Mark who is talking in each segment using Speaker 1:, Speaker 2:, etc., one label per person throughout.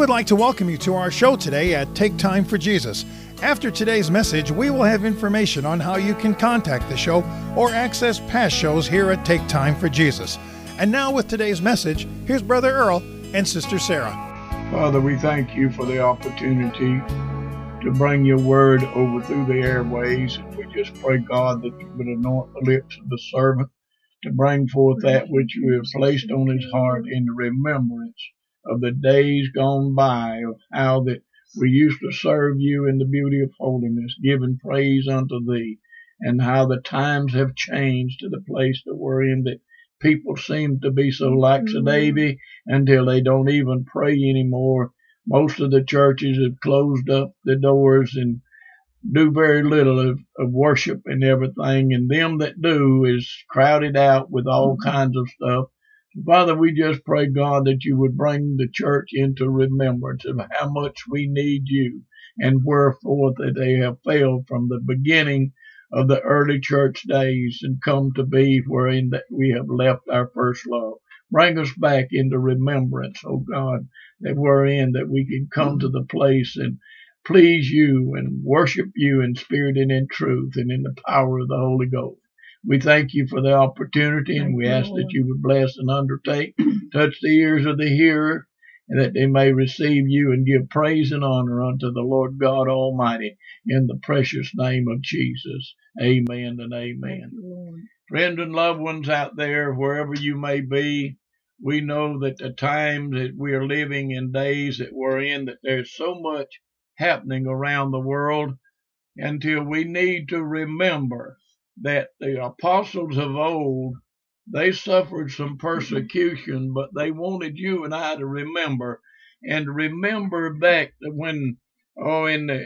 Speaker 1: would like to welcome you to our show today at Take Time for Jesus. After today's message, we will have information on how you can contact the show or access past shows here at Take Time for Jesus. And now with today's message, here's Brother Earl and Sister Sarah.
Speaker 2: Father, we thank you for the opportunity to bring your word over through the airways. And we just pray, God, that you would anoint the lips of the servant to bring forth that which you have placed on his heart in remembrance of the days gone by, of how that we used to serve you in the beauty of holiness, giving praise unto thee, and how the times have changed to the place that we're in, that people seem to be so lackadaisy until they don't even pray anymore. Most of the churches have closed up the doors and do very little of worship and everything, and them that do is crowded out with all kinds of stuff. Father, we just pray, God, that you would bring the church into remembrance of how much we need you and wherefore that they have failed from the beginning of the early church days and come to be wherein that we have left our first love. Bring us back into remembrance, oh God, that we're in, that we can come to the place and please you and worship you in spirit and in truth and in the power of the Holy Ghost. We thank you for the opportunity, and we ask that you would bless and undertake, touch the ears of the hearer, and that they may receive you and give praise and honor unto the Lord God Almighty in the precious name of Jesus. Amen and amen. Friends and loved ones out there, wherever you may be, we know that the times that we are living in, days that we're in, that there's so much happening around the world, until we need to remember that the apostles of old, they suffered some persecution, but they wanted you and I to remember, and remember back when, in the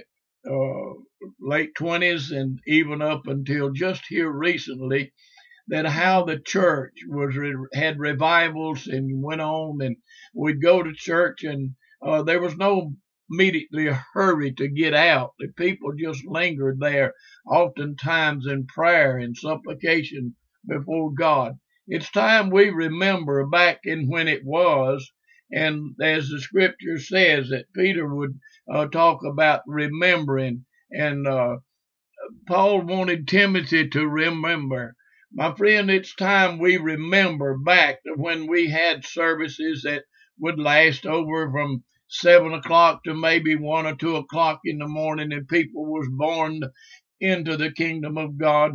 Speaker 2: late 20s and even up until just here recently, that how the church had revivals and went on, and we'd go to church, and there was no immediately a hurry to get out. The people just lingered there, oftentimes in prayer and supplication before God. It's time we remember back in when it was, and as the scripture says that Peter would talk about remembering, and Paul wanted Timothy to remember. My friend, it's time we remember back to when we had services that would last over from 7 o'clock to maybe 1 or 2 o'clock in the morning, and people was born into the kingdom of God.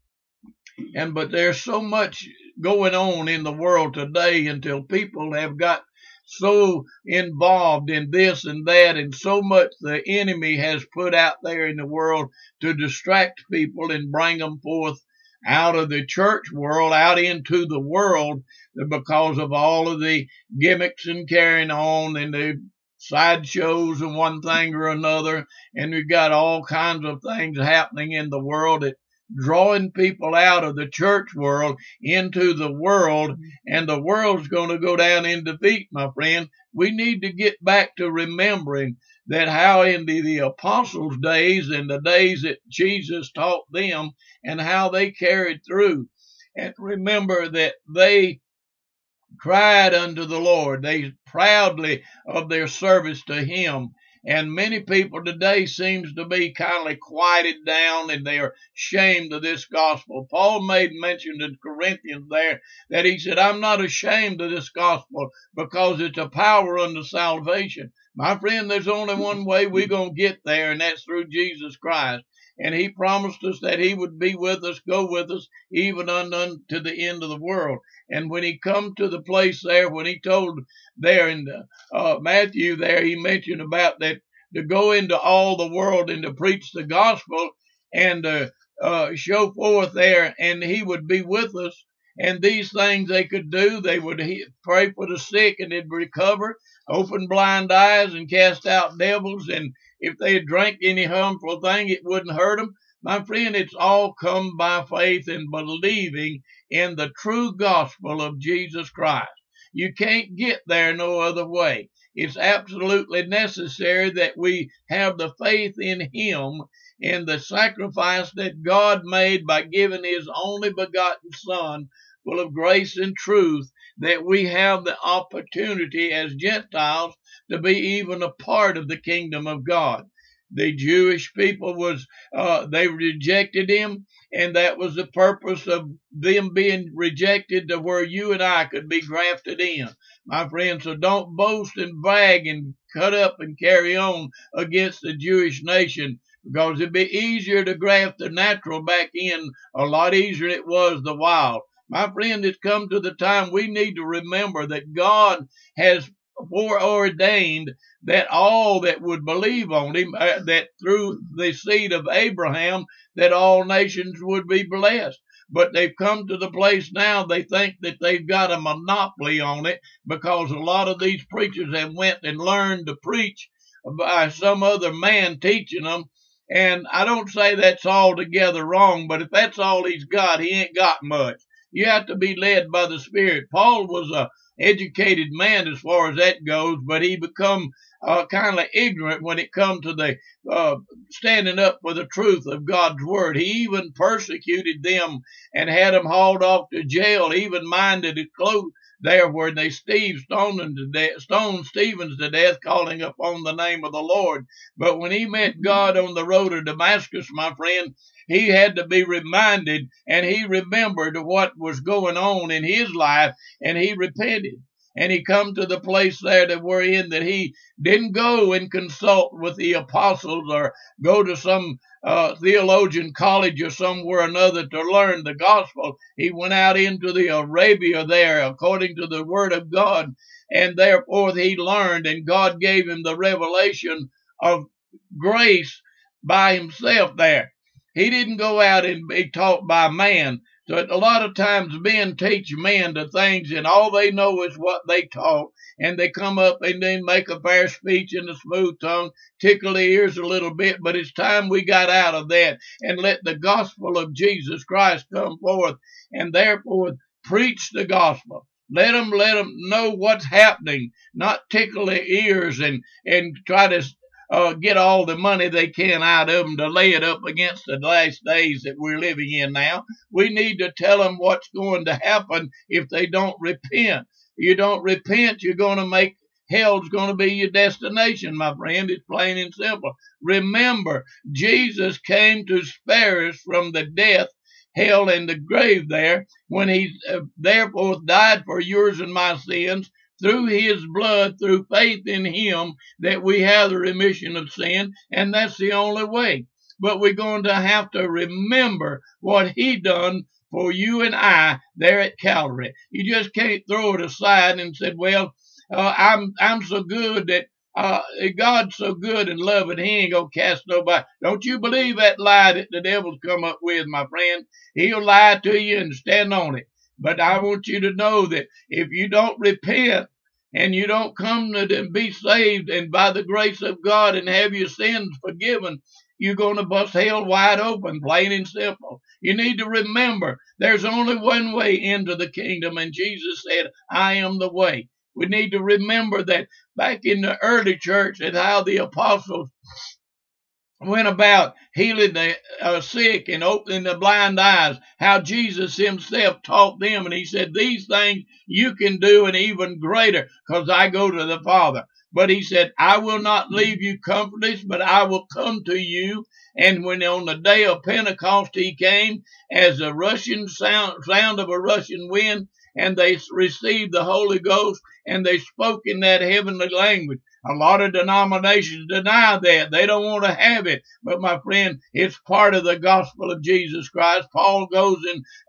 Speaker 2: But there's so much going on in the world today until people have got so involved in this and that, and so much the enemy has put out there in the world to distract people and bring them forth out of the church world, out into the world, because of all of the gimmicks and carrying on and the sideshows and one thing or another, and we've got all kinds of things happening in the world that drawing people out of the church world into the world, and the world's going to go down in defeat, my friend. We need to get back to remembering that how in the apostles' days and the days that Jesus taught them and how they carried through, and remember that they cried unto the Lord. They proudly of their service to him. And many people today seems to be kind of quieted down, and they are ashamed of this gospel. Paul made mention to the Corinthians there that he said, I'm not ashamed of this gospel because it's a power unto salvation. My friend, there's only one way we're going to get there, and that's through Jesus Christ. And he promised us that he would be with us, go with us, even unto the end of the world. And when he come to the place there, when he told there in Matthew there, he mentioned about that to go into all the world and to preach the gospel and show forth there, and he would be with us. And these things they could do, they would pray for the sick and they'd recover, open blind eyes and cast out devils, and if they drank any harmful thing, it wouldn't hurt them. My friend, it's all come by faith and believing in the true gospel of Jesus Christ. You can't get there no other way. It's absolutely necessary that we have the faith in him in the sacrifice that God made by giving his only begotten Son, full of grace and truth, that we have the opportunity as Gentiles to be even a part of the kingdom of God. The Jewish people they rejected him, and that was the purpose of them being rejected, to where you and I could be grafted in, my friend. So don't boast and brag and cut up and carry on against the Jewish nation, because it'd be easier to graft the natural back in, a lot easier than it was the wild. My friend, it's come to the time we need to remember that God has foreordained that all that would believe on him, that through the seed of Abraham, that all nations would be blessed. But they've come to the place now they think that they've got a monopoly on it, because a lot of these preachers have went and learned to preach by some other man teaching them. And I don't say that's altogether wrong, but if that's all he's got, he ain't got much. You have to be led by the Spirit. Paul was a educated man as far as that goes, but he become kind of ignorant when it come to the standing up for the truth of God's word. He even persecuted them and had them hauled off to jail, even minded to close there where they stoned Stevens to death, calling upon the name of the Lord. But when he met God on the road to Damascus, my friend, he had to be reminded, and he remembered what was going on in his life, and he repented. And he come to the place there that we're in, that he didn't go and consult with the apostles or go to some theologian college or somewhere or another to learn the gospel. He went out into the Arabia there, according to the word of God, and therefore he learned, and God gave him the revelation of grace by himself there. He didn't go out and be taught by man. So a lot of times men teach men to things, and all they know is what they taught, and they come up and they make a fair speech in a smooth tongue, tickle the ears a little bit. But it's time we got out of that and let the gospel of Jesus Christ come forth, and therefore preach the gospel. Let them know what's happening, not tickle their ears and try to get all the money they can out of them to lay it up against the last days that we're living in now. We need to tell them what's going to happen if they don't repent. You don't repent, you're going to make hell's going to be your destination, my friend. It's plain and simple. Remember, Jesus came to spare us from the death, hell, and the grave there, when he therefore died for yours and my sins, through his blood, through faith in him, that we have the remission of sin, and that's the only way. But we're going to have to remember what he done for you and I there at Calvary. You just can't throw it aside and say, well, I'm so good that God's so good and loving, he ain't gonna cast nobody. Don't you believe that lie that the devil's come up with, my friend. He'll lie to you and stand on it. But I want you to know that if you don't repent and you don't come to be saved and by the grace of God and have your sins forgiven, you're going to bust hell wide open, plain and simple. You need to remember there's only one way into the kingdom, and Jesus said, I am the way. We need to remember that back in the early church and how the apostles went about healing the sick and opening the blind eyes, how Jesus himself taught them, and he said, these things you can do and even greater, because I go to the Father. But he said, I will not leave you comfortless, but I will come to you. And when on the day of Pentecost he came as a rushing sound of a rushing wind, and they received the Holy Ghost, and they spoke in that heavenly language. A lot of denominations deny that. They don't want to have it. But my friend, it's part of the gospel of Jesus Christ. Paul goes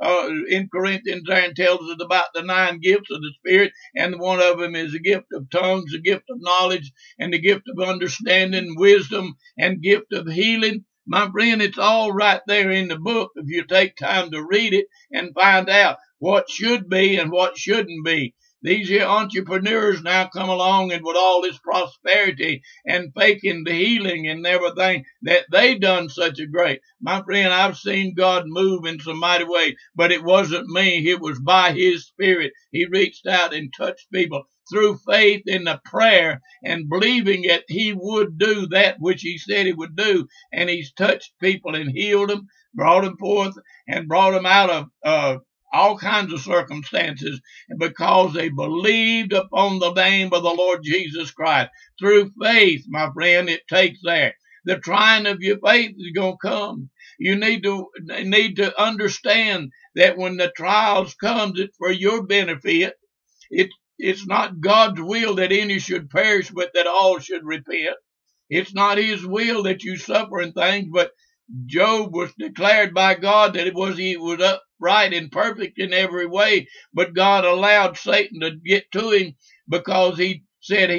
Speaker 2: in Corinthians there and tells us about the 9 gifts of the Spirit, and one of them is the gift of tongues, the gift of knowledge, and the gift of understanding, wisdom, and gift of healing. My friend, it's all right there in the book if you take time to read it and find out what should be and what shouldn't be. These here entrepreneurs now come along and with all this prosperity and faking the healing and everything that they done such a great. My friend, I've seen God move in some mighty way, but it wasn't me. It was by His Spirit. He reached out and touched people through faith in the prayer and believing that He would do that which He said He would do. And He's touched people and healed them, brought them forth, and brought them out of all kinds of circumstances because they believed upon the name of the Lord Jesus Christ. Through faith, my friend, it takes there. The trying of your faith is going to come. You need to understand that when the trials comes, it's for your benefit. It's not God's will that any should perish, but that all should repent. It's not His will that you suffer in things, but Job was declared by God that he was upright and perfect in every way, but God allowed Satan to get to him because he said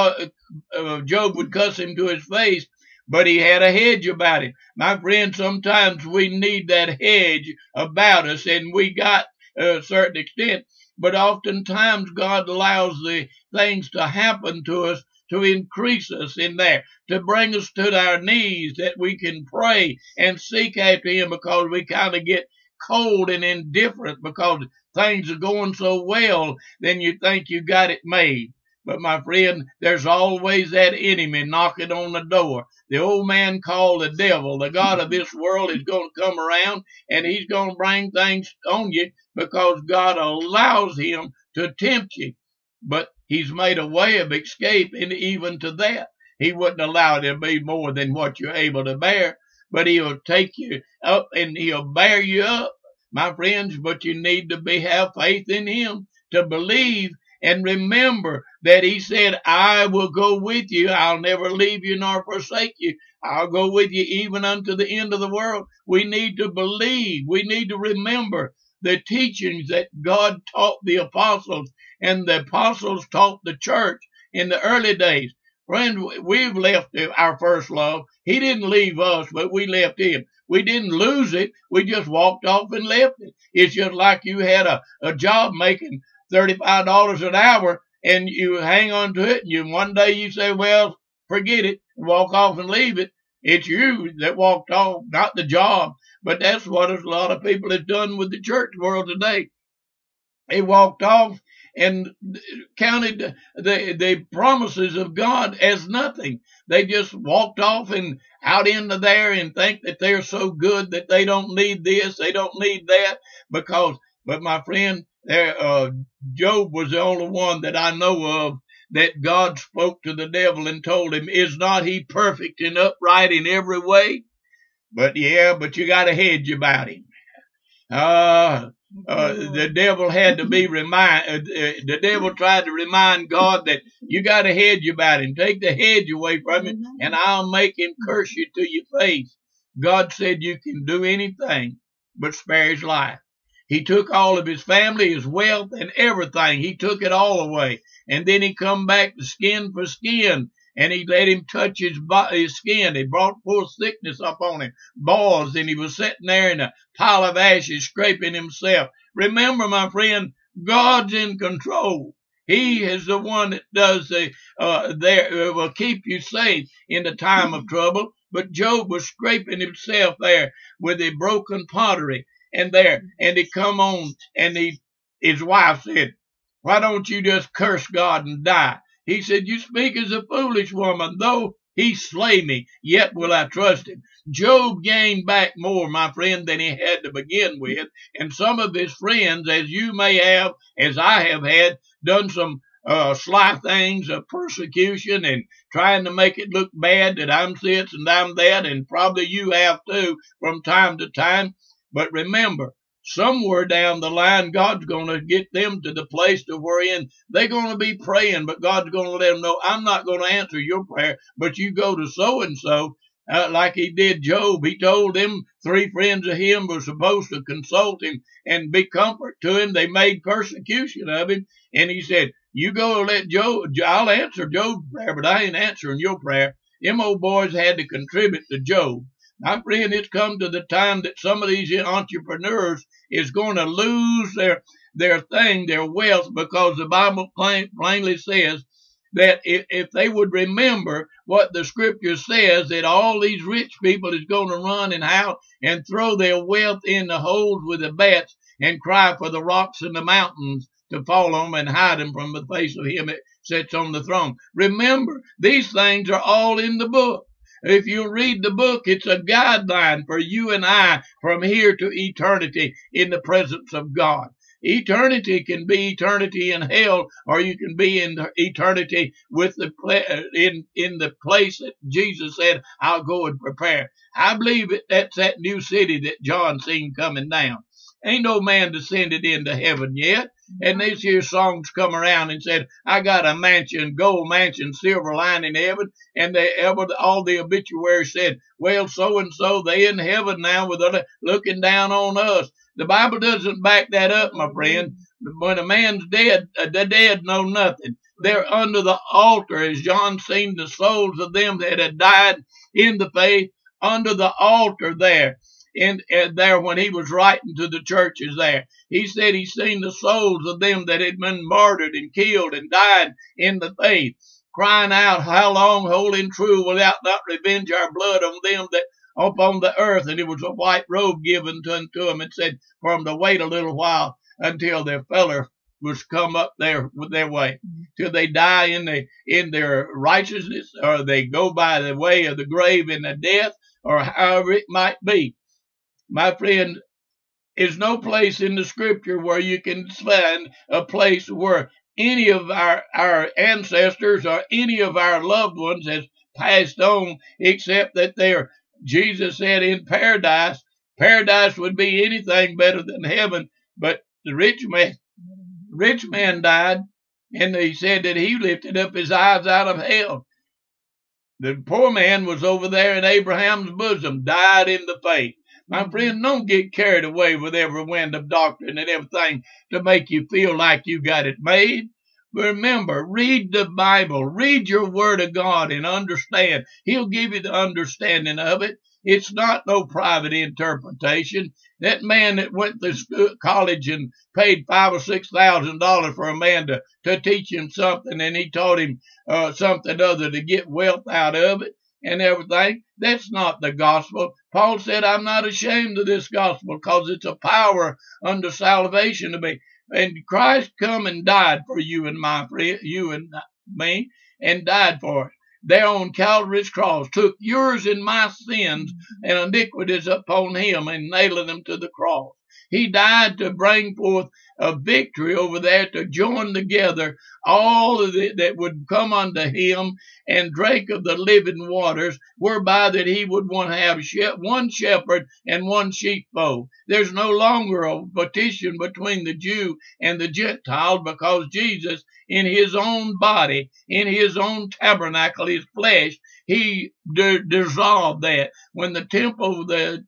Speaker 2: Job would cuss him to his face, but he had a hedge about him. My friend, sometimes we need that hedge about us, and we got a certain extent, but oftentimes God allows the things to happen to us to increase us in there, to bring us to our knees that we can pray and seek after Him because we kind of get cold and indifferent because things are going so well, then you think you got it made. But my friend, there's always that enemy knocking on the door. The old man called the devil, the God of this world, is going to come around and he's going to bring things on you because God allows him to tempt you. But He's made a way of escape, and even to that, He wouldn't allow it to be more than what you're able to bear. But He'll take you up and He'll bear you up, my friends. But you need to have faith in Him to believe and remember that He said, I will go with you. I'll never leave you nor forsake you. I'll go with you even unto the end of the world. We need to believe. We need to remember the teachings that God taught the apostles, and the apostles taught the church in the early days. Friend, we've left our first love. He didn't leave us, but we left Him. We didn't lose it. We just walked off and left it. It's just like you had a job making $35 an hour, and you hang on to it, and one day you say, well, forget it, and walk off and leave it. It's you that walked off, not the job. But that's what a lot of people have done with the church world today. They walked off and counted the promises of God as nothing. They just walked off and out into there and think that they're so good that they don't need this, they don't need that. But my friend, Job was the only one that I know of that God spoke to the devil and told him, is not he perfect and upright in every way? But you got a hedge about him. The devil had to be the devil tried to remind God that you got a hedge about him. Take the hedge away from him, and I'll make him curse you to your face. God said you can do anything but spare his life. He took all of his family, his wealth, and everything. He took it all away. And then he come back to skin for skin, and he let him touch his skin. He brought forth sickness upon him, boils, and he was sitting there in a pile of ashes, scraping himself. Remember, my friend, God's in control. He is the one that does will keep you safe in the time of trouble. But Job was scraping himself there with the broken pottery, and he come on, and his wife said, why don't you just curse God and die? He said, you speak as a foolish woman. Though he slay me, yet will I trust him. Job gained back more, my friend, than he had to begin with. And some of his friends, as you may have, as I have had, done some sly things of persecution and trying to make it look bad that I'm this and I'm that, and probably you have too from time to time. But remember, somewhere down the line, God's going to get them to the place to wherein they're going to be praying, but God's going to let them know, I'm not going to answer your prayer, but you go to so-and-so, like he did Job. He told them 3 friends of him were supposed to consult him and be comfort to him. They made persecution of him, and he said, you go let Job, I'll answer Job's prayer, but I ain't answering your prayer. Them old boys had to contribute to Job. My friend, it's come to the time that some of these entrepreneurs is going to lose their thing, their wealth, because the Bible plainly says that if they would remember what the scripture says, that all these rich people is going to run and howl and throw their wealth in the holes with the bats and cry for the rocks and the mountains to fall on them and hide them from the face of him that sits on the throne. Remember, these things are all in the book. If you read the book, it's a guideline for you and I from here to eternity in the presence of God. Eternity can be eternity in hell, or you can be in eternity with in the place that Jesus said, I'll go and prepare. I believe that's that new city that John seen coming down. Ain't no man descended into heaven yet. And these here songs come around and said, I got a mansion, gold mansion, silver lining in heaven. And all the obituaries said, well, so-and-so, they in heaven now with looking down on us. The Bible doesn't back that up, my friend. When a man's dead, the dead know nothing. They're under the altar, as John seen the souls of them that had died in the faith under the altar there. And there when he was writing to the churches there, he said he seen the souls of them that had been martyred and killed and died in the faith, crying out, how long, holy and true, wilt thou not revenge our blood on them that upon the earth? And it was a white robe given unto them, and said for them to wait a little while until their feller was come up there with their way, till they die in their righteousness, or they go by the way of the grave and the death, or however it might be. My friend, there's no place in the scripture where you can find a place where any of our ancestors or any of our loved ones has passed on, except that Jesus said in paradise would be anything better than heaven. But the rich man died, and he said that he lifted up his eyes out of hell. The poor man was over there in Abraham's bosom, died in the faith. My friend, don't get carried away with every wind of doctrine and everything to make you feel like you got it made. But remember, read the Bible, read your word of God and understand. He'll give you the understanding of it. It's not no private interpretation. That man that went to college and paid $5,000 or $6,000 for a man to teach him something, and he taught him something other to get wealth out of it and everything, that's not the gospel. Paul said, I'm not ashamed of this gospel, because it's a power unto salvation to me. And Christ come and died for you and me, and died for us. There on Calvary's cross, took yours and my sins and iniquities upon him and nailed them to the cross. He died to bring forth a victory over there, to join together all of that would come unto him and drink of the living waters, whereby that he would want to have one shepherd and one sheepfold. There's no longer a petition between the Jew and the Gentile, because Jesus, in his own body, in his own tabernacle, his flesh, he dissolved that. When the temple, the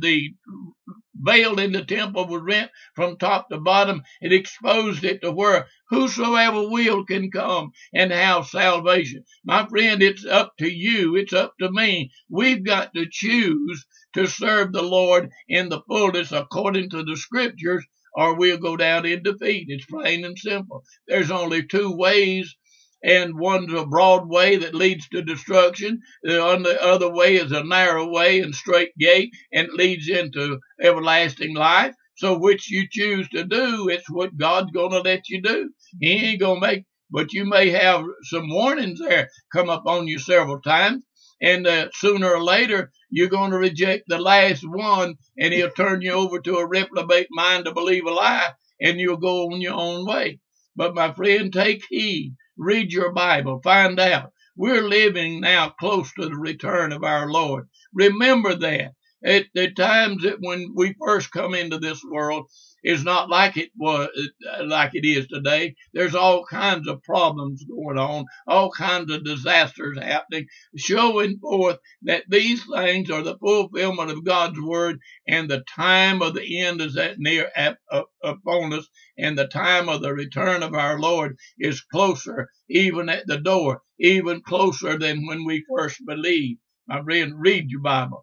Speaker 2: veil in the temple was rent from top to bottom, it exposed it to where whosoever will can come and have salvation. My friend, it's up to you. It's up to me. We've got to choose to serve the Lord in the fullness according to the scriptures, or we'll go down in defeat. It's plain and simple. There's only two ways, and one's a broad way that leads to destruction. The other way is a narrow way and straight gate, and it leads into everlasting life. So which you choose to do, it's what God's going to let you do. He ain't going to make, but you may have some warnings there come up on you several times, and sooner or later, you're going to reject the last one, and he'll turn you over to a reprobate mind to believe a lie, and you'll go on your own way. But my friend, take heed. Read your Bible. Find out. We're living now close to the return of our Lord. Remember that. At the times that when we first come into this world is not like it was, like it is today. There's all kinds of problems going on, all kinds of disasters happening, showing forth that these things are the fulfillment of God's word, and the time of the end is that near upon us, and the time of the return of our Lord is closer, even at the door, even closer than when we first believed. My friend, read your Bible.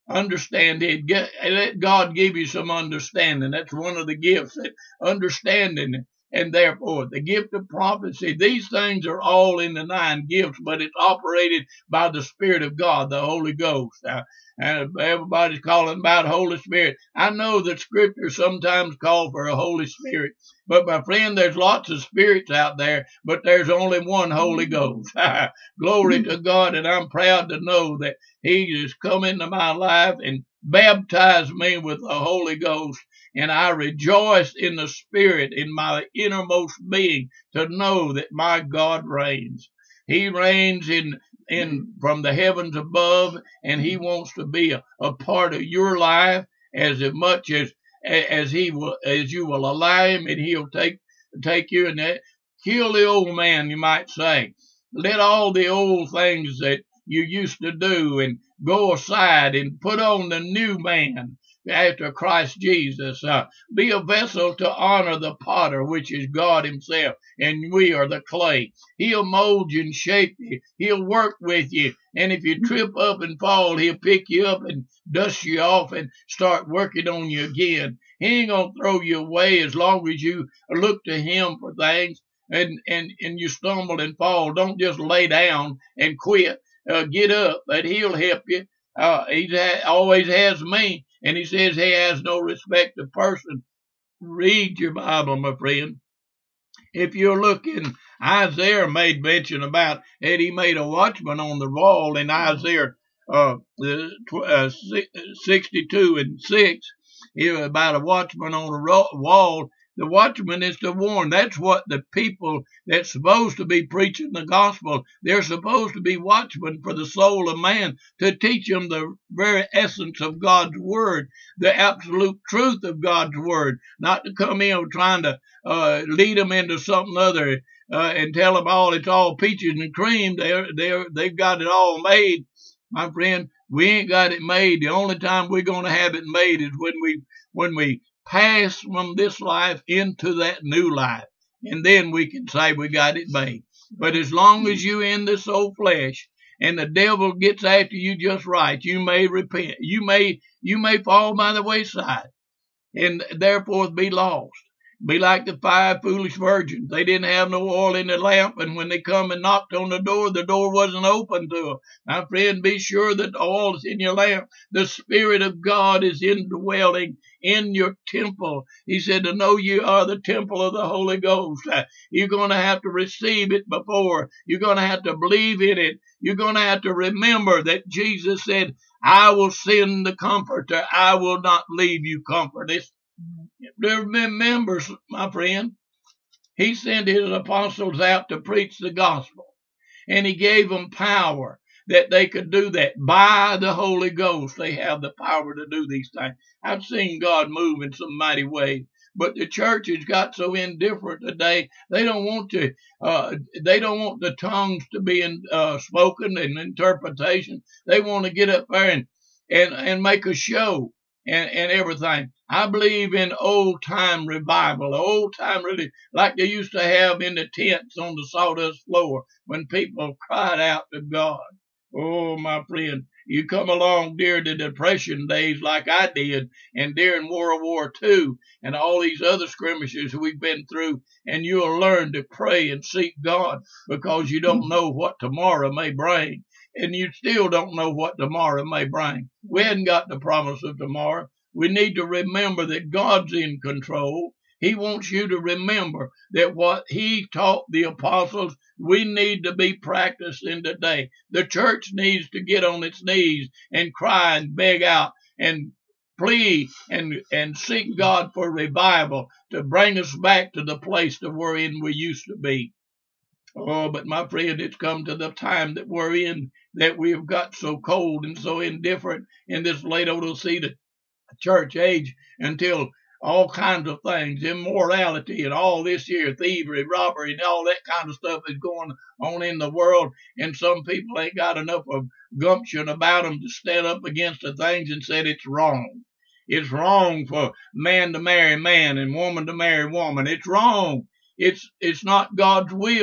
Speaker 2: Understand it. Let God give you some understanding. That's one of the gifts, that understanding. And therefore, the gift of prophecy, these things are all in the 9 gifts, but it's operated by the Spirit of God, the Holy Ghost. And everybody's calling about Holy Spirit. I know that Scripture sometimes calls for a Holy Spirit, but my friend, there's lots of spirits out there, but there's only one Holy Ghost. Glory to God, and I'm proud to know that He has come into my life and baptized me with the Holy Ghost. And I rejoice in the Spirit, in my innermost being, to know that my God reigns. He reigns in from the heavens above, and He wants to be a part of your life as much as you will allow Him, and He'll take you and kill the old man, you might say. Let all the old things that you used to do and go aside and put on the new man after Christ Jesus. Be a vessel to honor the potter, which is God Himself, and we are the clay. He'll mold you and shape you. He'll work with you, and if you trip up and fall, He'll pick you up and dust you off and start working on you again. He ain't gonna throw you away as long as you look to Him for things. And you stumble and fall. Don't just lay down and quit. Get up, but He'll help you. He always has me, and He says He has no respect of person. Read your Bible, my friend. If you're looking, Isaiah made mention about that he made a watchman on the wall in Isaiah 62:6. About a watchman on the wall. The watchman is to warn. That's what the people that's supposed to be preaching the gospel, they're supposed to be watchmen for the soul of man, to teach them the very essence of God's word, the absolute truth of God's word, not to come in trying to lead them into something other and tell them it's all peaches and cream. They've got it all made. My friend, we ain't got it made. The only time we're going to have it made is when we pass from this life into that new life, and then we can say we got it made. But as long as you in this old flesh and the devil gets after you just right, you may repent. You may fall by the wayside and therefore be lost. Be like the 5 foolish virgins. They didn't have no oil in the lamp, and when they come and knocked on the door wasn't open to them. My friend, be sure that the oil is in your lamp. The Spirit of God is indwelling in your temple. He said to know you are the temple of the Holy Ghost. You're going to have to receive it before. You're going to have to believe in it. You're going to have to remember that Jesus said, I will send the Comforter. I will not leave you comfortless. Remember, my friend, He sent His apostles out to preach the gospel, and He gave them power that they could do that. By the Holy Ghost, they have the power to do these things. I've seen God move in some mighty ways, but the church has got so indifferent today. They don't want the tongues to be spoken and interpretation. They want to get up there and make a show and everything. I believe in old-time revival, old-time religion, like they used to have in the tents on the sawdust floor when people cried out to God. Oh, my friend, you come along during the Depression days like I did, and during World War II, and all these other skirmishes we've been through, and you'll learn to pray and seek God, because you don't know what tomorrow may bring, and you still don't know what tomorrow may bring. We hadn't got the promise of tomorrow. We need to remember that God's in control. He wants you to remember that what He taught the apostles, we need to be practicing today. The church needs to get on its knees and cry and beg out and plead and seek God for revival to bring us back to the place to wherein we used to be. Oh, but my friend, it's come to the time that we're in that we have got so cold and so indifferent in this Laodicean church age, until all kinds of things, immorality and all this here, thievery, robbery, and all that kind of stuff is going on in the world, and some people ain't got enough of gumption about them to stand up against the things and say it's wrong. It's wrong for man to marry man and woman to marry woman. It's wrong. It's not God's will.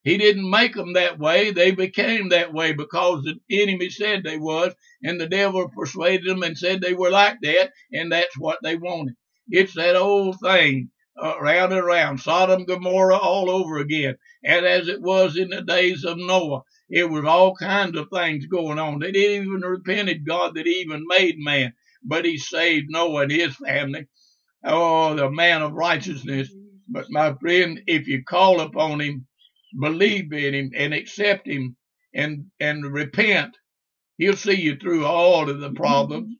Speaker 2: He didn't make them that way. They became that way because the enemy said they was, and the devil persuaded them and said they were like that, and that's what they wanted. It's that old thing, round and round, Sodom, Gomorrah all over again. And as it was in the days of Noah, it was all kinds of things going on. They didn't even repented God that he even made man, but he saved Noah and his family. Oh, the man of righteousness. But my friend, if you call upon him, believe in him, and accept him, and repent, he'll see you through all of the problems.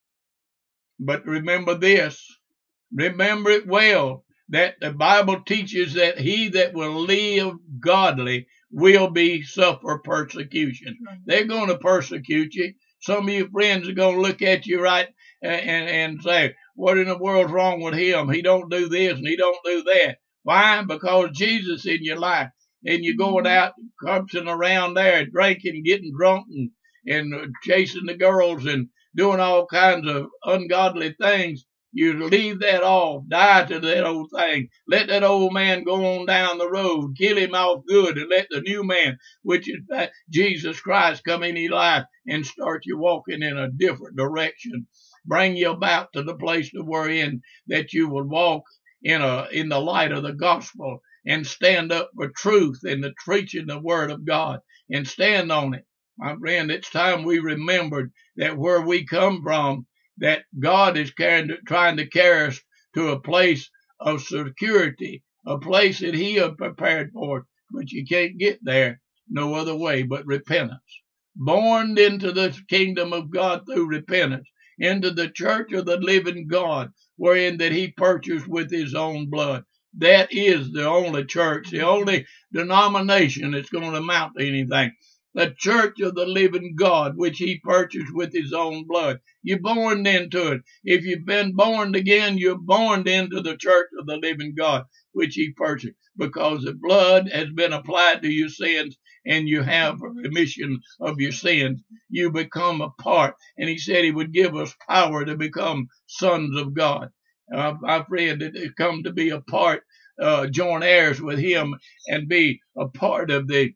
Speaker 2: But remember this, remember it well, that the Bible teaches that he that will live godly will suffer persecution. They're going to persecute you. Some of your friends are going to look at you right and say, what in the world's wrong with him? He don't do this and he don't do that. Why? Because Jesus in your life. And you're going out, crumping around there, drinking, getting drunk, and chasing the girls and doing all kinds of ungodly things. You leave that off, die to that old thing. Let that old man go on down the road, kill him off good, and let the new man, which is Jesus Christ, come in your life and start you walking in a different direction. Bring you about to the place to wherein that you will walk in the light of the gospel, and stand up for truth and the preaching the word of God, and stand on it. My friend, it's time we remembered that where we come from, that God is trying to carry us to a place of security, a place that he has prepared for us. But you can't get there no other way but repentance. Born into the kingdom of God through repentance, into the church of the living God, wherein that he purchased with his own blood. That is the only church, the only denomination that's going to amount to anything. The church of the living God, which he purchased with his own blood. You're born into it. If you've been born again, you're born into the church of the living God, which he purchased, because the blood has been applied to your sins, and you have a remission of your sins. You become a part. And he said he would give us power to become sons of God. My friend, to come to be a part, join heirs with him, and be a part of the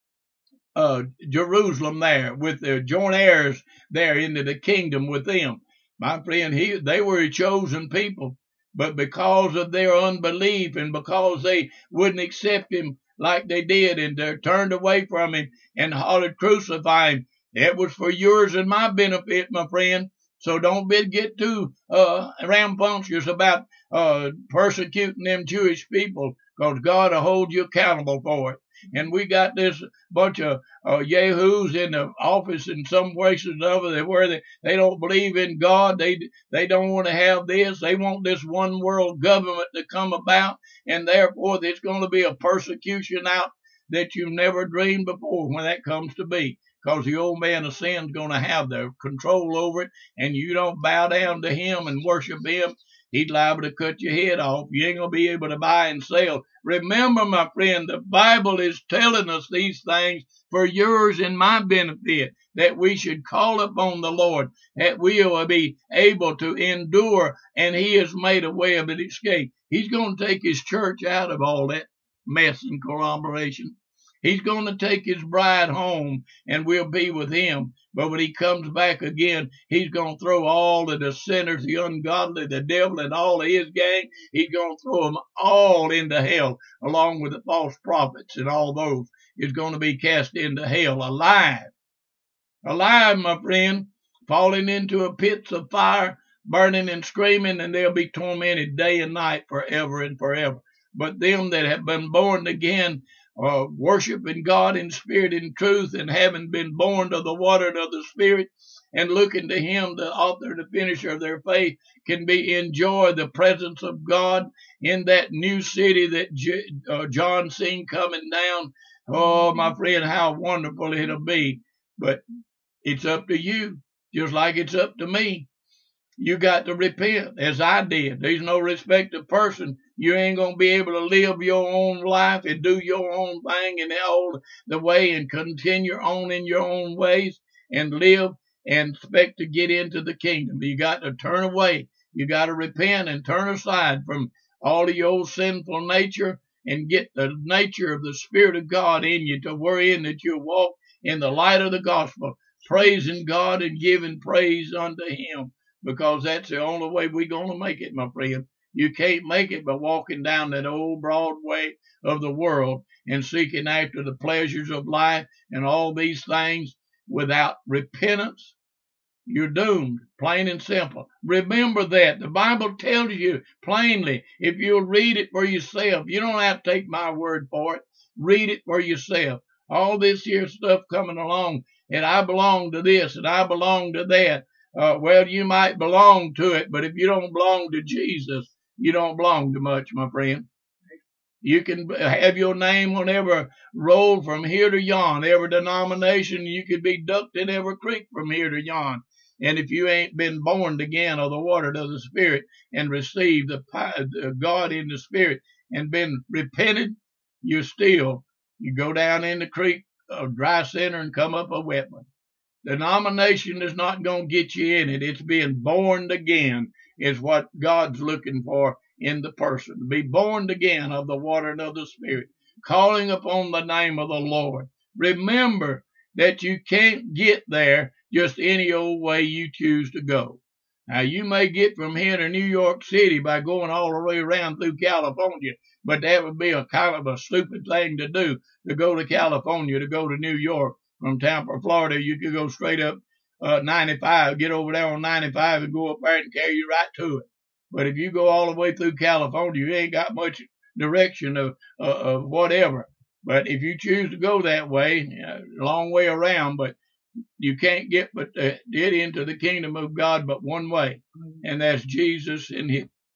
Speaker 2: Jerusalem there, with the joint heirs there into the kingdom with them. My friend, they were a chosen people, but because of their unbelief and because they wouldn't accept him like they did, and they turned away from him and hollered, crucify him, it was for yours and my benefit, my friend. So don't get too rambunctious about persecuting them Jewish people, because God will hold you accountable for it. And we got this bunch of yahoos in the office in some places over there where they don't believe in God. They don't want to have this. They want this one world government to come about, and therefore there's going to be a persecution out that you've never dreamed before when that comes to be. Because the old man of sin is going to have the control over it, and you don't bow down to him and worship him, he's liable to cut your head off. You ain't going to be able to buy and sell. Remember, my friend, the Bible is telling us these things for yours and my benefit, that we should call upon the Lord, that we will be able to endure, and he has made a way of an escape. He's going to take his church out of all that mess and conglomeration. He's going to take his bride home, and we'll be with him. But when he comes back again, he's going to throw all of the sinners, the ungodly, the devil, and all of his gang, he's going to throw them all into hell, along with the false prophets and all those. Is going to be cast into hell alive. Alive, my friend, falling into a pits of fire, burning and screaming, and they'll be tormented day and night forever and forever. But them that have been born again, worshiping God in spirit and truth, and having been born of the water and of the Spirit, and looking to him, the author and the finisher of their faith, can enjoy the presence of God in that new city that John seen coming down. Oh, my friend, how wonderful it'll be. But it's up to you, just like it's up to me. You got to repent, as I did. There's no respect of person. You ain't going to be able to live your own life and do your own thing in all the way and continue on in your own ways and live and expect to get into the kingdom. You got to turn away. You got to repent and turn aside from all of your old sinful nature and get the nature of the Spirit of God in you to wherein that you'll walk in the light of the gospel, praising God and giving praise unto Him, because that's the only way we're going to make it, my friend. You can't make it by walking down that old broad way of the world and seeking after the pleasures of life and all these things without repentance. You're doomed, plain and simple. Remember that. The Bible tells you plainly, if you'll read it for yourself. You don't have to take my word for it. Read it for yourself. All this here stuff coming along, and I belong to this, and I belong to that. Well, you might belong to it, but if you don't belong to Jesus, you don't belong to much, my friend. You can have your name on every roll from here to yon, every denomination. You could be ducked in every creek from here to yon. And if you ain't been born again of the water of the Spirit and received the God in the Spirit and been repented, you go down in the creek of dry center and come up a wet one. Denomination is not going to get you in it. It's being born again is what God's looking for in the person. To be born again of the water and of the Spirit, calling upon the name of the Lord. Remember that you can't get there just any old way you choose to go. Now, you may get from here to New York City by going all the way around through California, but that would be a kind of a stupid thing to do, to go to California, to go to New York. From Tampa, Florida, you could go straight up 95, get over there on 95 and go up there and carry you right to it. But if you go all the way through California, you ain't got much direction of whatever. But if you choose to go that way, a long way around, but you can't get into the kingdom of God but one way, and that's Jesus and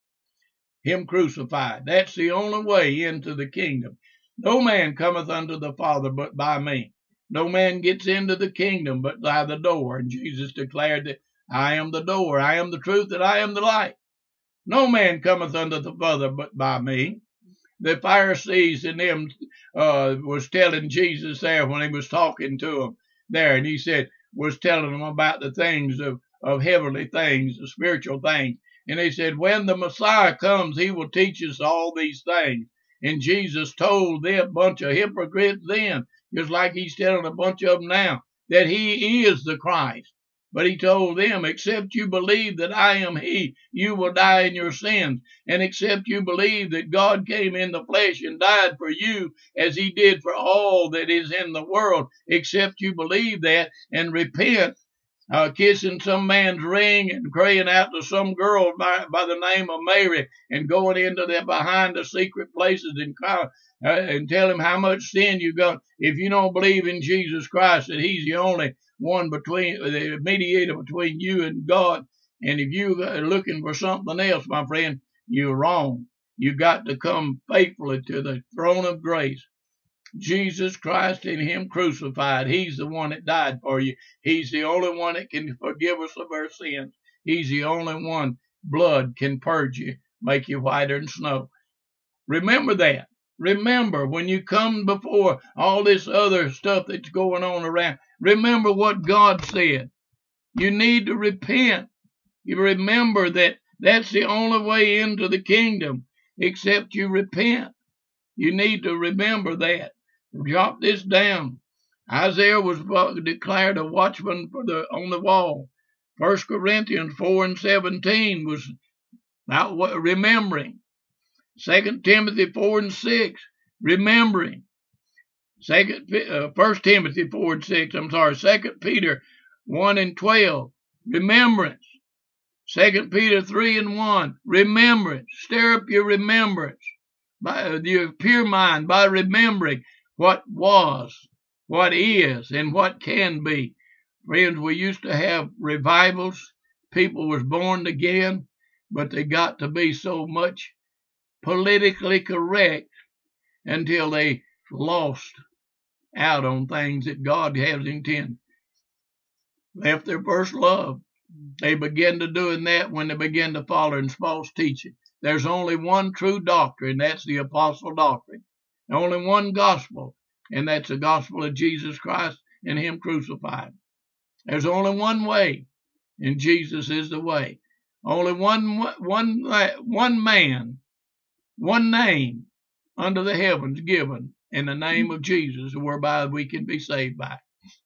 Speaker 2: Him crucified. That's the only way into the kingdom. No man cometh unto the Father but by me. No man gets into the kingdom but by the door. And Jesus declared that I am the door, I am the truth, and I am the light. No man cometh unto the Father but by me. The Pharisees and them was telling Jesus there when He was talking to them there, and He said, was telling them about the things of heavenly things, the spiritual things. And they said, when the Messiah comes, He will teach us all these things. And Jesus told them, a bunch of hypocrites then, just like He's telling a bunch of them now, that He is the Christ. But He told them, except you believe that I am He, you will die in your sins. And except you believe that God came in the flesh and died for you as He did for all that is in the world, except you believe that and repent, kissing some man's ring and praying out to some girl by the name of Mary and going into the behind the secret places and tell Him how much sin you got. If you don't believe in Jesus Christ, that He's the only one the mediator between you and God, and if you are looking for something else, my friend, you're wrong. You got to come faithfully to the throne of grace. Jesus Christ and Him crucified. He's the one that died for you. He's the only one that can forgive us of our sins. He's the only one. Blood can purge you, make you whiter than snow. Remember that. Remember, when you come before all this other stuff that's going on around, remember what God said. You need to repent. You remember that that's the only way into the kingdom, except you repent. You need to remember that. Jot this down. Isaiah was declared a watchman on the wall. 1 Corinthians 4:17 was about remembering. 2 Timothy 4:6, remembering. 1 Timothy 4:6, 2 Peter 1:12, remembrance. 2 Peter 3:1, remembrance. Stir up your remembrance, by your pure mind, by remembering what was, what is, and what can be. Friends, we used to have revivals. People was born again, but they got to be so much politically correct until they lost out on things that God has intended. Left their first love. They began to doing that when they began to follow in false teaching. There's only one true doctrine, that's the apostle doctrine. Only one gospel, and that's the gospel of Jesus Christ and Him crucified. There's only one way, and Jesus is the way. Only one man, one name, under the heavens given in the name of Jesus, whereby we can be saved by.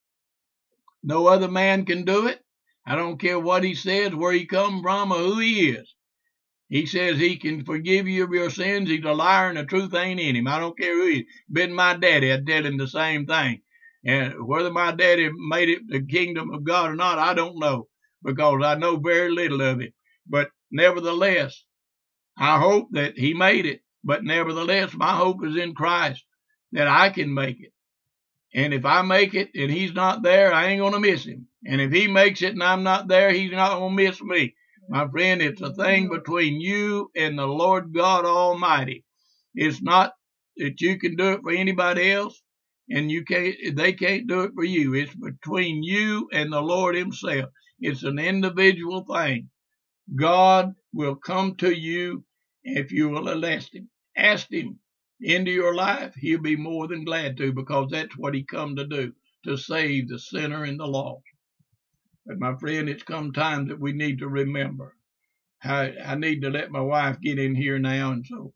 Speaker 2: No other man can do it. I don't care what he says, where he come from, or who he is. He says he can forgive you of your sins. He's a liar and the truth ain't in him. I don't care who he is. Been my daddy, I'd tell him the same thing. And whether my daddy made it the kingdom of God or not, I don't know, because I know very little of it. But nevertheless, I hope that he made it. But nevertheless, my hope is in Christ that I can make it. And if I make it and he's not there, I ain't going to miss him. And if he makes it and I'm not there, he's not going to miss me. My friend, it's a thing between you and the Lord God Almighty. It's not that you can do it for anybody else, and they can't do it for you. It's between you and the Lord himself. It's an individual thing. God will come to you if you will ask him into your life. He'll be more than glad to, because that's what he come to do, to save the sinner and the lost. But my friend, it's come time that we need to remember. I need to let my wife get in here now, and so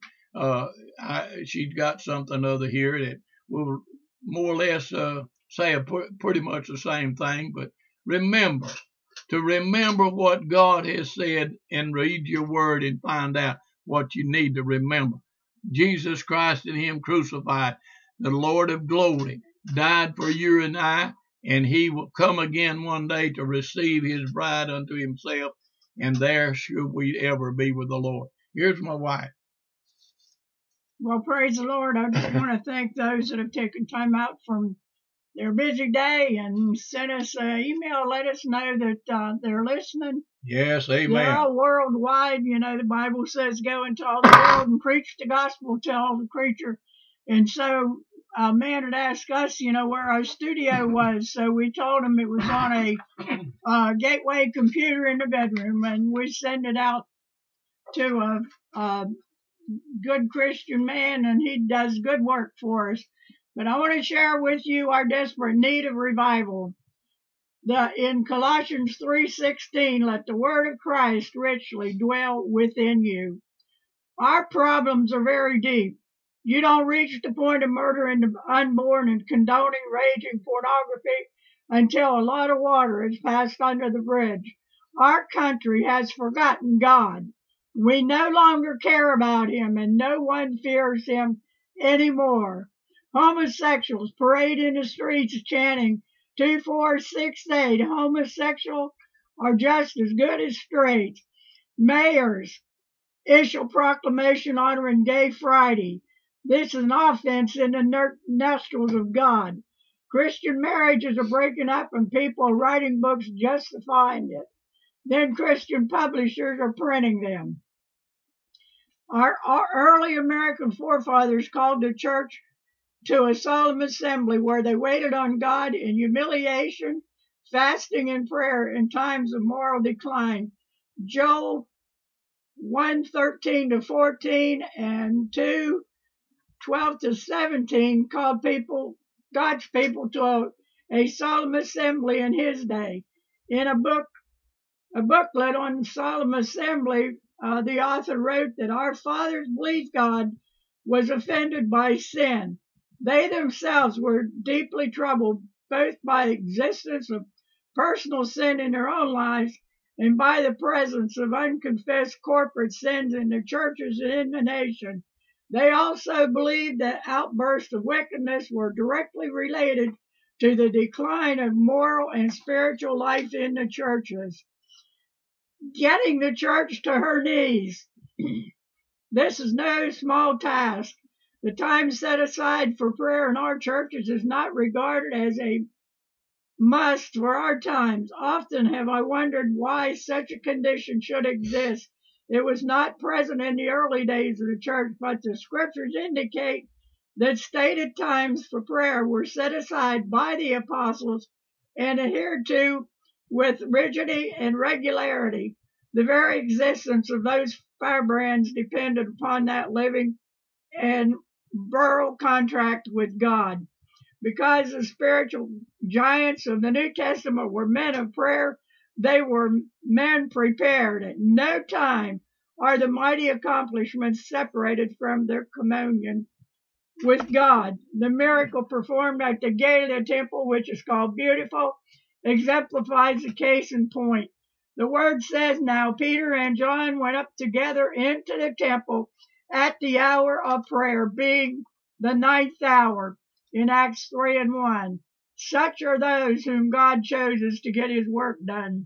Speaker 2: she's got something other here that will more or less say pretty much the same thing. But remember what God has said, and read your word and find out what you need to remember. Jesus Christ and him crucified, the Lord of glory, died for you and I, and he will come again one day to receive his bride unto himself, and there should we ever be with the Lord. Here's my wife.
Speaker 3: Well, praise the Lord. I just want to thank those that have taken time out from their busy day and sent us an email, let us know that they're listening.
Speaker 2: Yes, amen.
Speaker 3: They're all worldwide. You know, the Bible says, go into all the world and preach the gospel to all the creature. And so a man had asked us, where our studio was. So we told him it was on a gateway computer in the bedroom, and we send it out to a good Christian man, and he does good work for us. But I want to share with you our desperate need of revival. In Colossians 3:16, let the word of Christ richly dwell within you. Our problems are very deep. You don't reach the point of murdering the unborn and condoning raging pornography until a lot of water has passed under the bridge. Our country has forgotten God. We no longer care about him, and no one fears him anymore. Homosexuals parade in the streets chanting 2468. Homosexual are just as good as straight. Mayors issue proclamation honoring Gay Friday. This is an offense in the nostrils of God. Christian marriages are breaking up, and people are writing books justifying it. Then Christian publishers are printing them. Our early American forefathers called the church to a solemn assembly where they waited on God in humiliation, fasting, and prayer in times of moral decline. Joel 1:13-14 and 2:12-17 called God's people to a solemn assembly in his day. In a booklet on solemn assembly, the author wrote that our fathers believed God was offended by sin. They themselves were deeply troubled both by the existence of personal sin in their own lives and by the presence of unconfessed corporate sins in the churches and in the nation. They also believed that outbursts of wickedness were directly related to the decline of moral and spiritual life in the churches. Getting the church to her knees. This is no small task. The time set aside for prayer in our churches is not regarded as a must for our times. Often have I wondered why such a condition should exist. It was not present in the early days of the church, but the scriptures indicate that stated times for prayer were set aside by the apostles and adhered to with rigidity and regularity. The very existence of those firebrands depended upon that living and virile contract with God. Because the spiritual giants of the New Testament were men of prayer, they were men prepared. At no time are the mighty accomplishments separated from their communion with God. The miracle performed at the gate of the temple, which is called Beautiful, exemplifies the case in point. The word says, now Peter and John went up together into the temple at the hour of prayer, being the ninth hour, in Acts 3:1. Such are those whom God chooses to get his work done.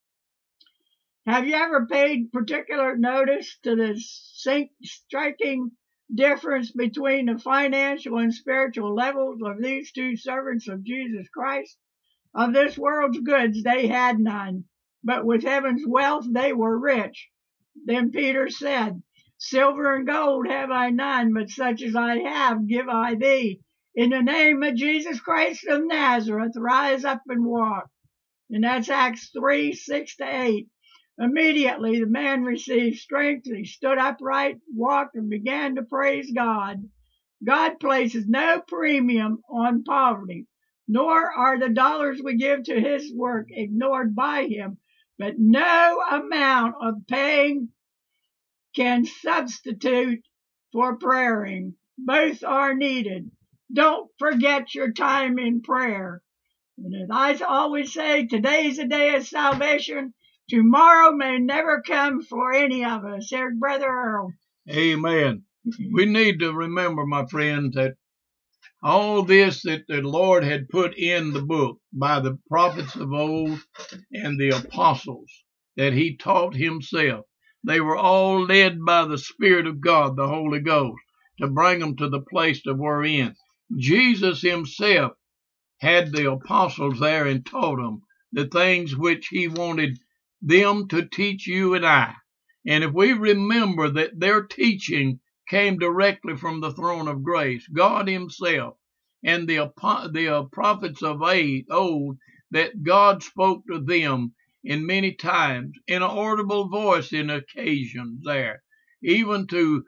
Speaker 3: Have you ever paid particular notice to the striking difference between the financial and spiritual levels of these two servants of Jesus Christ? Of this world's goods they had none, but with heaven's wealth they were rich. Then Peter said, silver and gold have I none, but such as I have give I thee. In the name of Jesus Christ of Nazareth, rise up and walk. And that's Acts 3:6-8. Immediately the man received strength. He stood upright, walked, and began to praise God. God places no premium on poverty, nor are the dollars we give to his work ignored by him, but no amount of paying can substitute for praying. Both are needed. Don't forget your time in prayer. And as I always say, today's a day of salvation. Tomorrow may never come for any of us. Here's Brother Earl.
Speaker 2: Amen. We need to remember, my friends, that all this that the Lord had put in the book by the prophets of old and the apostles that he taught himself, they were all led by the Spirit of God, the Holy Ghost, to bring them to the place that we're in. Jesus himself had the apostles there and taught them the things which he wanted them to teach you and I. And if we remember that their teaching came directly from the throne of grace, God himself, and the prophets of old, that God spoke to them in many times, in an audible voice in occasions there, even to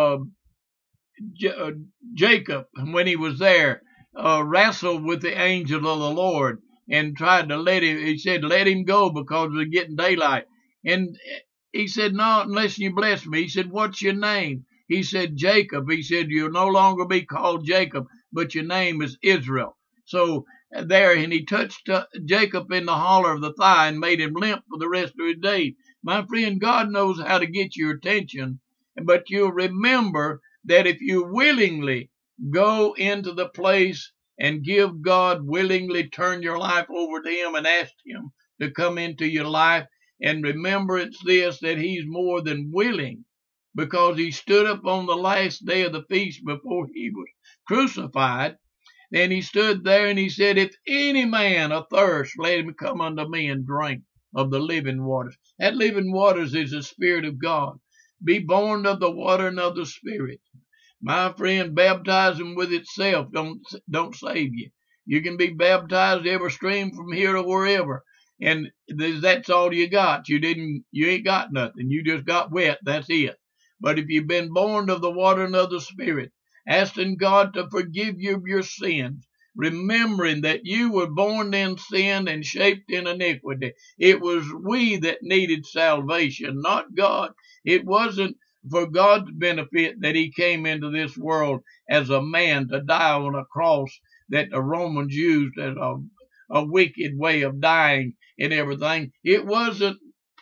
Speaker 2: Jacob, when he was there, wrestled with the angel of the Lord and tried to let him, he said, let him go because we're getting daylight. And he said, no, unless you bless me. He said, what's your name? He said, Jacob. He said, you'll no longer be called Jacob, but your name is Israel. So there, and he touched Jacob in the hollow of the thigh and made him limp for the rest of his days. My friend, God knows how to get your attention, but you'll remember that if you willingly go into the place and give God, willingly turn your life over to him and ask him to come into your life, and remember it's this, that he's more than willing, because he stood up on the last day of the feast before he was crucified, and he stood there and he said, if any man athirst, let him come unto me and drink of the living waters. That living waters is the Spirit of God. Be born of the water and of the Spirit. My friend, baptizing with itself don't save you. You can be baptized every stream from here to wherever, and that's all you got. You ain't got nothing. You just got wet. That's it. But if you've been born of the water and of the Spirit, asking God to forgive you of your sins, remembering that you were born in sin and shaped in iniquity. It was we that needed salvation, not God. It wasn't for God's benefit that he came into this world as a man to die on a cross that the Romans used as a wicked way of dying and everything. It wasn't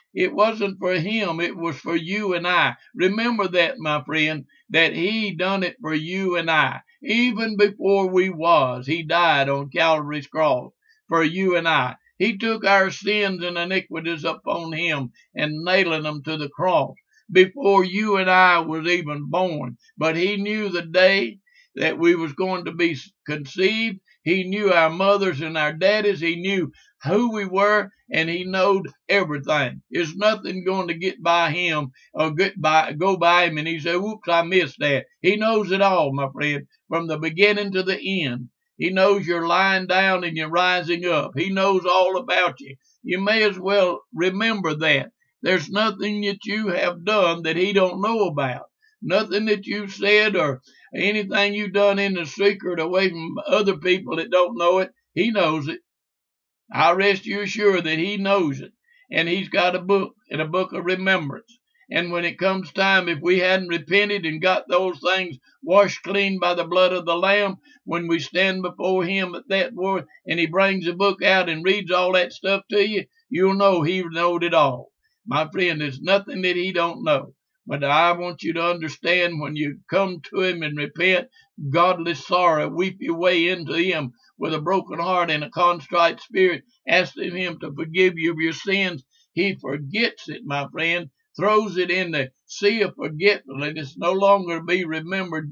Speaker 2: for him. It was for you and I. Remember that, my friend, that he done it for you and I. Even before we was, he died on Calvary's cross for you and I. He took our sins and iniquities upon him and nailing them to the cross before you and I was even born. But he knew the day that we was going to be conceived. He knew our mothers and our daddies. He knew who we were, and he knowed everything. There's nothing going to get by him or go by him and he say, whoops, I missed that. He knows it all, my friend, from the beginning to the end. He knows you're lying down and you're rising up. He knows all about you. You may as well remember that. There's nothing that you have done that he don't know about. Nothing that you've said or anything you've done in the secret away from other people that don't know it, he knows it. I rest you assured that he knows it. And he's got a book, and a book of remembrance. And when it comes time, if we hadn't repented and got those things washed clean by the blood of the Lamb, when we stand before him at that word and he brings a book out and reads all that stuff to you, you'll know he knowed it all. My friend, there's nothing that he don't know. But I want you to understand, when you come to him and repent, godly sorrow, weep your way into him with a broken heart and a contrite spirit, asking him to forgive you of your sins. He forgets it, my friend, throws it in the sea of forgetfulness. It's no longer to be remembered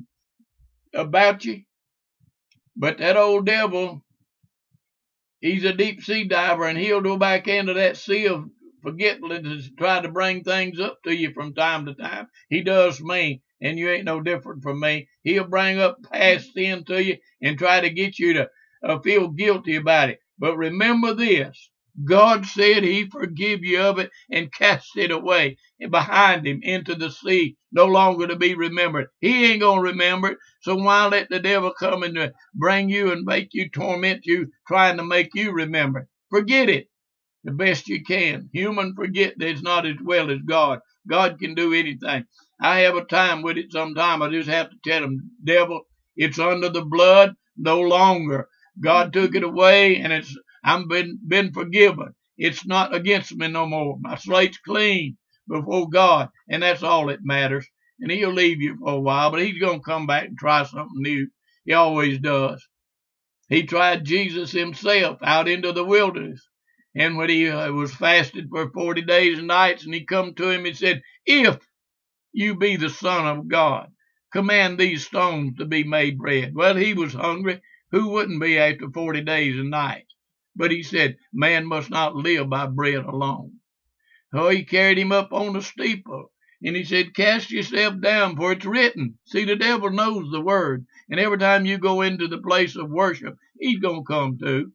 Speaker 2: about you. But that old devil, he's a deep sea diver, and he'll go back into that sea of forgetfulness to try to bring things up to you from time to time. He does me, and you ain't no different from me. He'll bring up past sin to you and try to get you to feel guilty about it. But remember this, God said he forgive you of it and cast it away behind him into the sea, no longer to be remembered. He ain't going to remember it, so why let the devil come and bring you and make you, torment you, trying to make you remember? Forget it the best you can. Human forget is not as well as God. God can do anything. I have a time with it sometime. I just have to tell him, devil, it's under the blood no longer. God took it away, and I'm been forgiven. It's not against me no more. My slate's clean before God, and that's all that matters. And he'll leave you for a while, but he's going to come back and try something new. He always does. He tried Jesus himself out into the wilderness. And when he was fasted for 40 days and nights, and he come to him and said, if you be the Son of God, command these stones to be made bread. Well, he was hungry. Who wouldn't be after 40 days and nights? But he said, man must not live by bread alone. So he carried him up on the steeple, and he said, cast yourself down, for it's written. See, the devil knows the word, and every time you go into the place of worship, he's going to come too.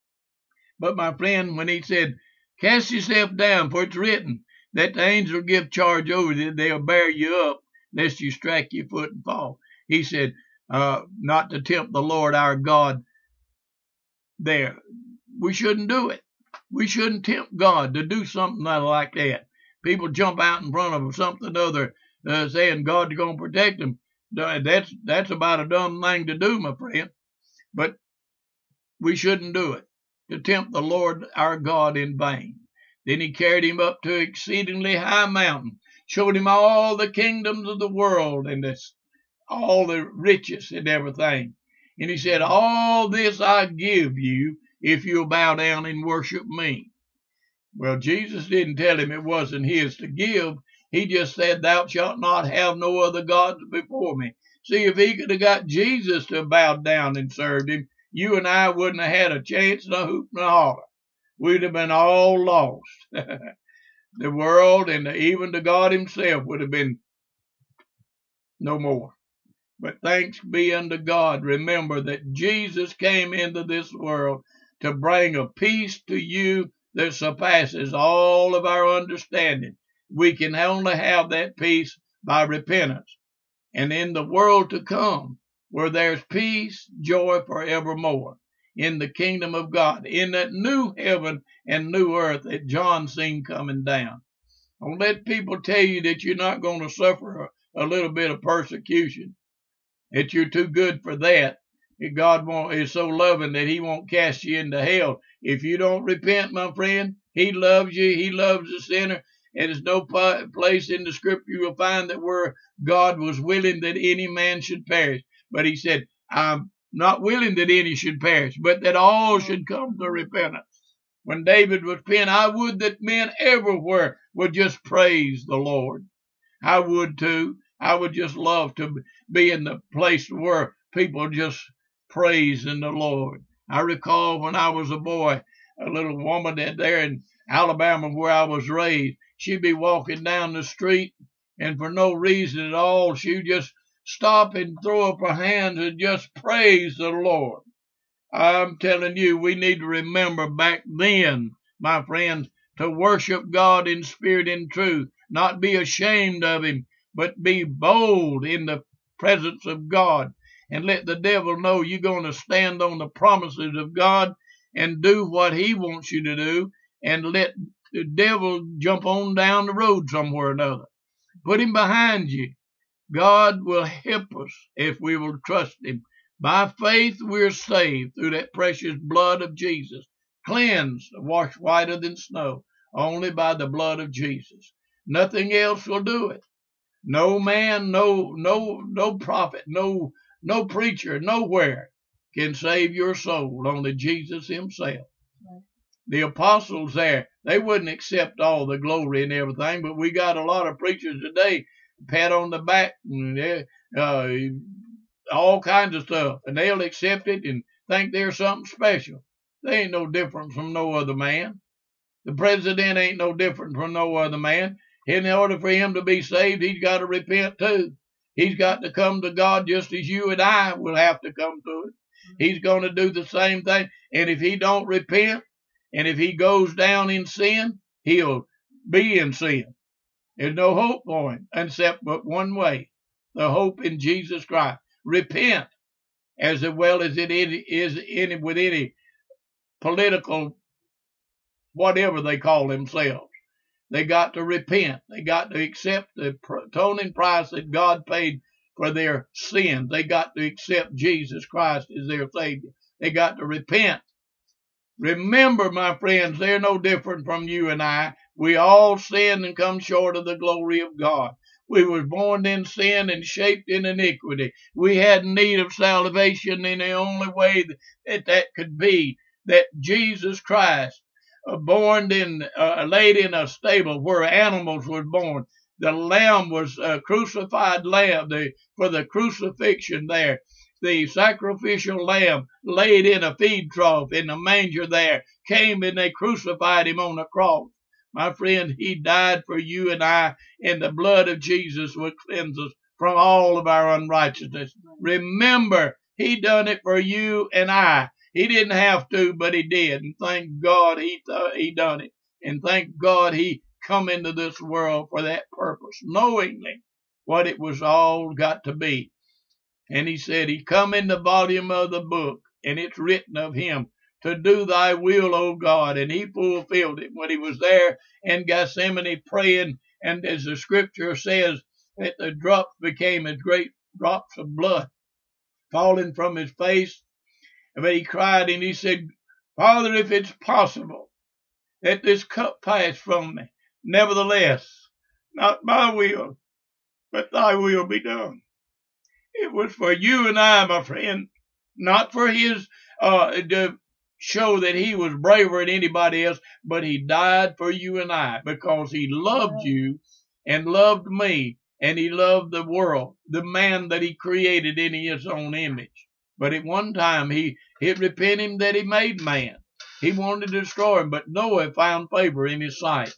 Speaker 2: But my friend, when he said, cast yourself down, for it's written that the angels will give charge over you, they'll bear you up, lest you strike your foot and fall. He said, not to tempt the Lord our God there. We shouldn't do it. We shouldn't tempt God to do something like that. People jump out in front of something other, saying God's going to protect them. That's about a dumb thing to do, my friend. But we shouldn't do it, to tempt the Lord our God in vain. Then he carried him up to an exceedingly high mountain, showed him all the kingdoms of the world and all the riches and everything. And he said, all this I give you if you'll bow down and worship me. Well, Jesus didn't tell him it wasn't his to give. He just said, thou shalt not have no other gods before me. See, if he could have got Jesus to bow down and served him, you and I wouldn't have had a chance to hoop and holler. We'd have been all lost. The world and even the God himself would have been no more. But thanks be unto God. Remember that Jesus came into this world to bring a peace to you that surpasses all of our understanding. We can only have that peace by repentance. And in the world to come, where there's peace, joy forevermore, in the kingdom of God, in that new heaven and new earth that John seen coming down. Don't let people tell you that you're not going to suffer a little bit of persecution, that you're too good for that. God is so loving that he won't cast you into hell. If you don't repent, my friend, he loves you. He loves the sinner. And there's no place in the scripture you will find that where God was willing that any man should perish. But he said, I'm not willing that any should perish, but that all should come to repentance. When David was penning, I would that men everywhere would just praise the Lord. I would too. I would just love to be in the place where people just praising the Lord. I recall when I was a boy, a little woman there in Alabama where I was raised, she'd be walking down the street, and for no reason at all, she'd just stop and throw up her hands and just praise the Lord. I'm telling you, we need to remember back then, my friends, to worship God in spirit and truth, not be ashamed of him, but be bold in the presence of God, and let the devil know you're going to stand on the promises of God and do what he wants you to do, and let the devil jump on down the road somewhere or another. Put him behind you. God will help us if we will trust him. By faith we're saved through that precious blood of Jesus. Cleansed, washed whiter than snow, only by the blood of Jesus. Nothing else will do it. No man, no prophet, no preacher, nowhere can save your soul. Only Jesus himself. Right. The apostles there, they wouldn't accept all the glory and everything, but we got a lot of preachers today, pat on the back, and all kinds of stuff, and they'll accept it and think they're something special. They ain't no different from no other man. The president ain't no different from no other man. In order for him to be saved, he's got to repent too. He's got to come to God just as you and I will have to come to it. He's going to do the same thing. And if he don't repent, and if he goes down in sin, he'll be in sin. There's no hope for him except but one way, the hope in Jesus Christ. Repent, as well as it is with any political, whatever they call themselves. They got to repent. They got to accept the atoning price that God paid for their sins. They got to accept Jesus Christ as their Savior. They got to repent. Remember, my friends, they're no different from you and I. We all sin and come short of the glory of God. We were born in sin and shaped in iniquity. We had need of salvation in the only way that could be, that Jesus Christ, laid in a stable where animals were born. The lamb was a crucified lamb for the crucifixion there. The sacrificial lamb laid in a feed trough in the manger there, came and they crucified him on the cross. My friend, he died for you and I, and the blood of Jesus will cleanse us from all of our unrighteousness. Remember, he done it for you and I. He didn't have to, but he did. And thank God he done it. And thank God he come into this world for that purpose, knowingly what it was all got to be. And he said, he come in the volume of the book, and it's written of him, to do thy will, O God. And he fulfilled it when he was there in Gethsemane praying. And as the scripture says, that the drops became as great drops of blood falling from his face. But he cried and he said, Father, if it's possible, let this cup pass from me. Nevertheless, not my will, but thy will be done. It was for you and I, my friend, not for his to show that he was braver than anybody else, but he died for you and I because he loved you and loved me, and he loved the world, the man that he created in his own image. But at one time, he repented that he made man. He wanted to destroy him, but Noah found favor in his sight.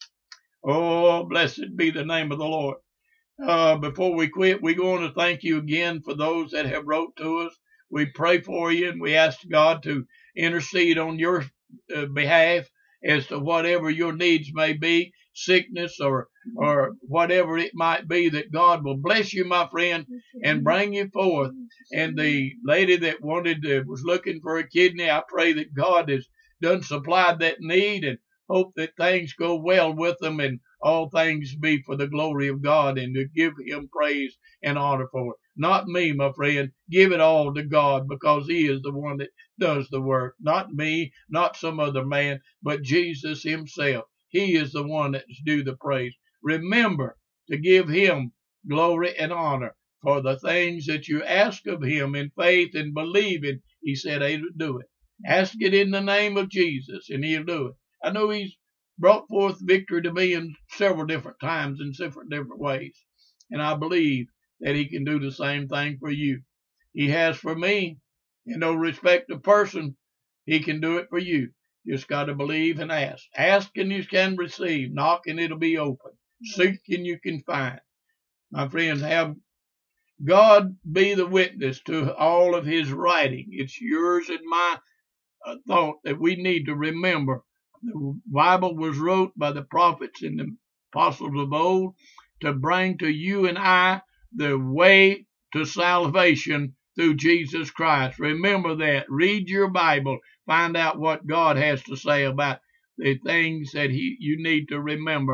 Speaker 2: Oh, blessed be the name of the Lord. Before we quit, we're going to thank you again for those that have wrote to us. We pray for you, and we ask God to intercede on your behalf as to whatever your needs may be, sickness or whatever it might be, that God will bless you, my friend, and bring you forth. And the lady that was looking for a kidney, I pray that God has done supplied that need, and hope that things go well with them and all things be for the glory of God, and to give him praise and honor for it. Not me, my friend. Give it all to God, because he is the one that does the work. Not me, not some other man, but Jesus himself. He is the one that's due the praise. Remember to give him glory and honor for the things that you ask of him in faith and believing. He said he'll do it. Ask it in the name of Jesus, and he'll do it. I know he's brought forth victory to me in several different times in different ways, and I believe that he can do the same thing for you. He has for me. In no respect of person, he can do it for you. Just got to believe and ask. Ask and you can receive. Knock and it'll be open. Seek and you can find. My friends, have God be the witness to all of his writing. It's yours and my thought that we need to remember. The Bible was wrote by the prophets and the apostles of old to bring to you and I the way to salvation through Jesus Christ. Remember that. Read your Bible. Find out what God has to say about the things that you need to remember.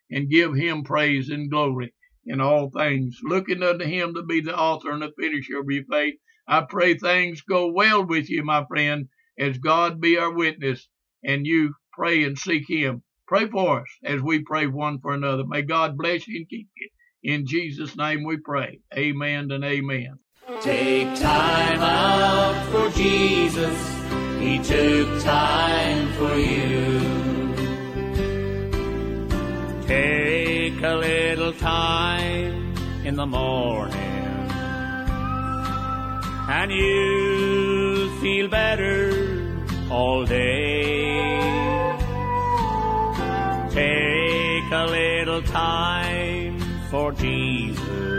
Speaker 2: and give him praise and glory in all things, looking unto him to be the author and the finisher of your faith. I pray things go well with you, my friend, as God be our witness, and you pray and seek him. Pray for us as we pray one for another. May God bless you and keep you. In Jesus' name we pray. Amen and amen.
Speaker 4: Take time out for Jesus. He took time for you. Take a little time in the morning, and you'll feel better all day. Take a little time for Jesus,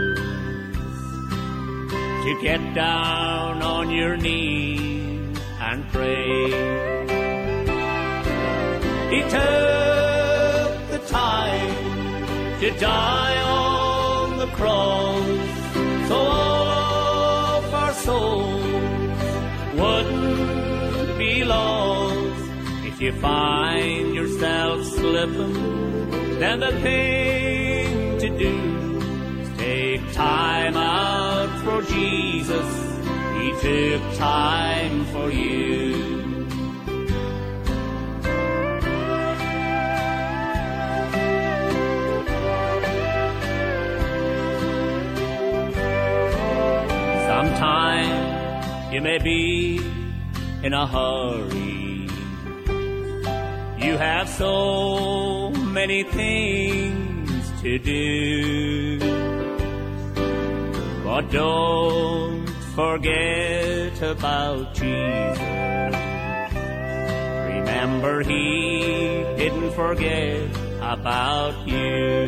Speaker 4: to get down on your knees and pray. He took the time to die on the cross, so all of our souls wouldn't be lost. If you find yourself slipping, then the thing to do is take time out for Jesus. He took time for you. Sometimes you may be in a hurry. You have so many things to do, but don't forget about Jesus. Remember, he didn't forget about you.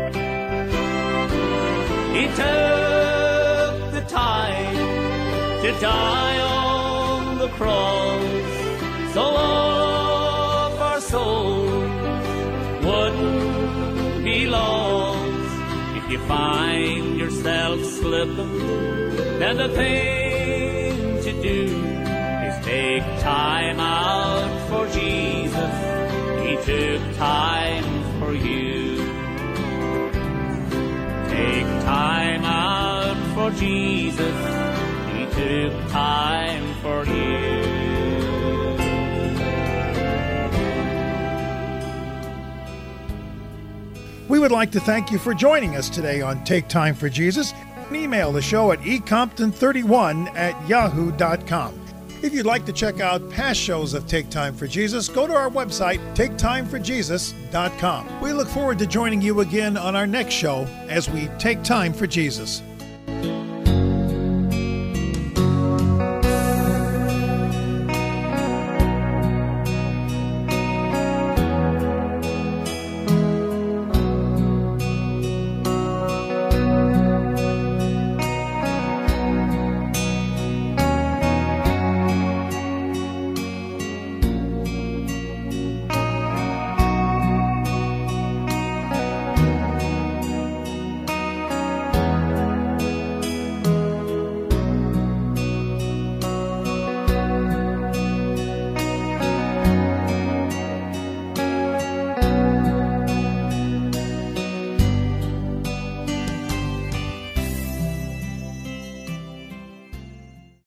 Speaker 4: He took the time to die on the cross, so all of our souls wouldn't be lost. If you find yourself slipping, then the thing to do is take time out for Jesus. He took time for you. Take time out for Jesus. He took time for you.
Speaker 1: We would like to thank you for joining us today on Take Time for Jesus. Email the show at ecompton31@yahoo.com. If you'd like to check out past shows of Take Time for Jesus, go to our website, taketimeforjesus.com. We look forward to joining you again on our next show as we take time for Jesus.